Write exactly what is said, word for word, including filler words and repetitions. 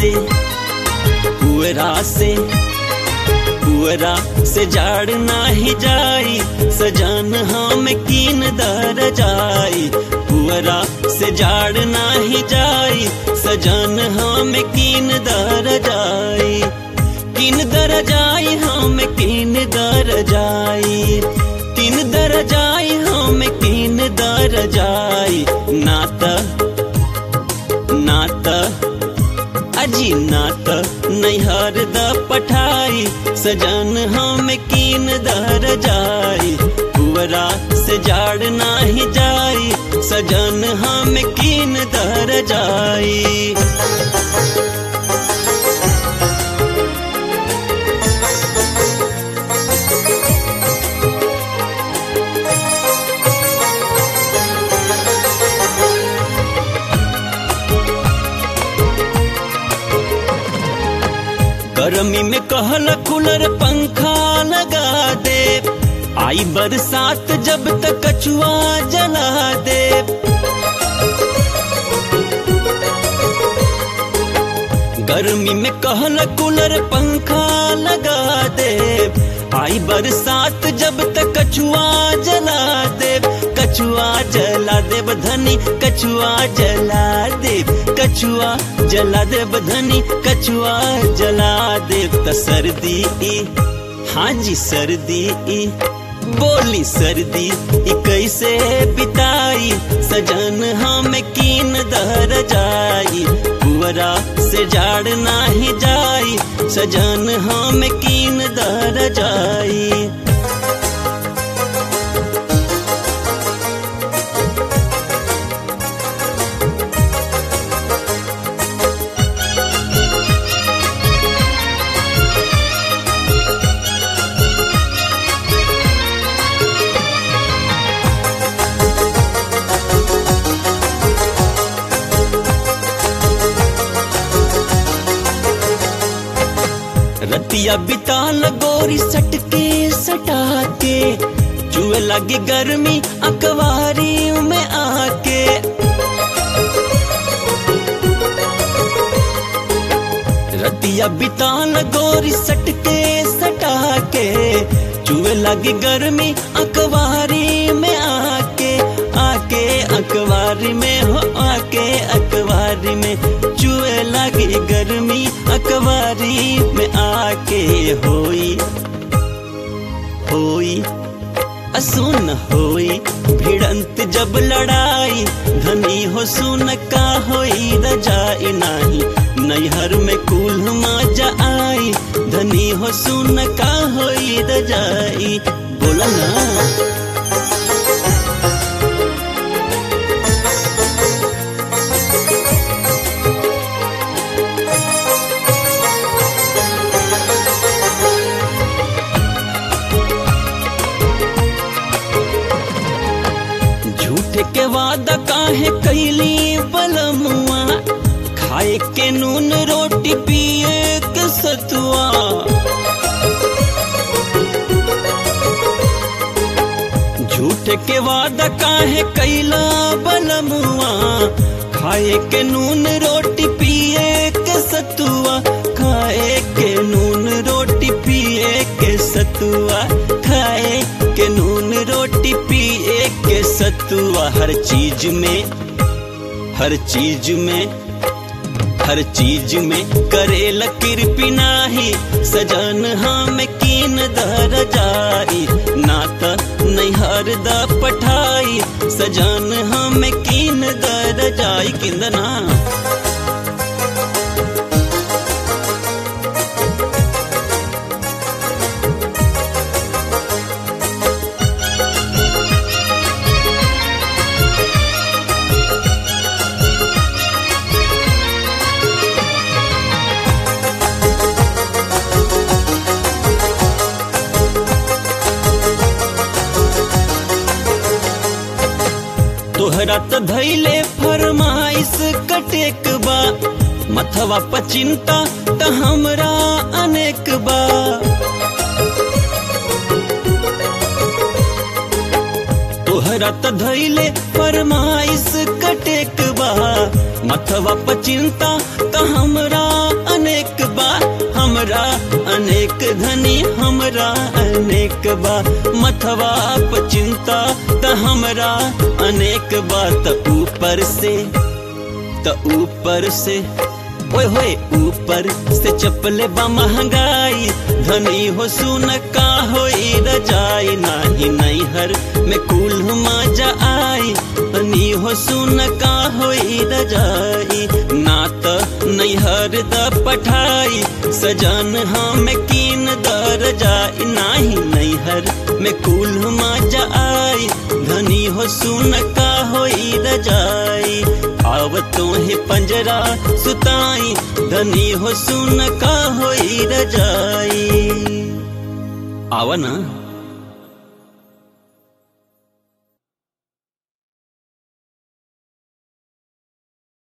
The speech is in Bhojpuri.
से पुअरा से पुअरा से जाड़ नाही जाई, सजन हम कीन दर जाई। पुअरा से जाड़ नाही जाई, सजन हम कीन दर जाई। किन दर जाई हम किन दर जाई, किन दर जाई हम किन दर जाई। नाता नाता अजी नाता नैहर द पठाई, सजन हम कीन दर जाई। पुअरा से जाड़ नाही जाई, सजन हम कीन दर जाई। गर्मी में कहल कूलर पंखा लगा दे, आई बरसात जब तक कछुआ जला दे। गर्मी में कहल कूलर पंखा लगा दे, आई बरसात जब तक कछुआ जला दे। कछुआ जला देव धनी, कछुआ जला देव, कछुआ जला देव धनी, कछुआ जला देव। त सर्दी हाँ जी सर्दी बोली सर्दी कैसे बिताई, सजन हम कीन दर जाई। पुअरा से जाड़ नाही जाई, सजन हम कीन दर जाई। रतिया बिताल गोरी सटके सटा के, चुए लगी गर्मी अकवारी में आके। रतिया बिताल गोरी सटके सटा के, चुए लगी गर्मी अकवारी में आके। आके अकवारी में हो आके अकवारी में, चुए लगी गर्मी अकवारी में आके। होई होई असुन होई भिड़ंत जब लड़ाई, धनी हो सुन का होई रजाई नाही। नैहर में कुल मजा आई, धनी हो सुन का होई रजाई। बोला ना के वादा काहे कैली बलमुआ, खाए के नून रोटी पिए के सतुआ। झूठ के वादा काहे कैला बलमुआ, खाए के नून रोटी पिए के सतुआ। खाए के नून रोटी पिए के सतुआ, खाए के नून रोटी पिए के सतुआ। हर चीज में हर चीज में हर चीज में करेला कृपी नाही, सजन हम कीन दर जाई। नाता नैहर द पठाई, सजन हम कीन दर जाई। किंदना तोहरा त धैले फरमाइश कटेक बा, मथवा प चिंता त हमरा अनेक बा। तोहरा त धैले फरमाइश कटेक बा, मथवा प चिंता त हमरा हमरा अनेक धनी हमरा अनेक बा मथवा प चिंता त हमरा अनेक बा त ऊपर से त ऊपर से ओए होए ऊपर से चपले बा महंगाई धनी हो सुन का होई रजाई नाही नैहर में कुल मजा आई धनी हो सुन का होई रजाई ना त नैहर द पठाई सजन हम कीन दर जाई नाही नैहर में कुल मजा आई धनी हो सुन का होई रजाई आव तोहे पंजरा सुताई धनी हो सुन का होई रजाई आवा ना।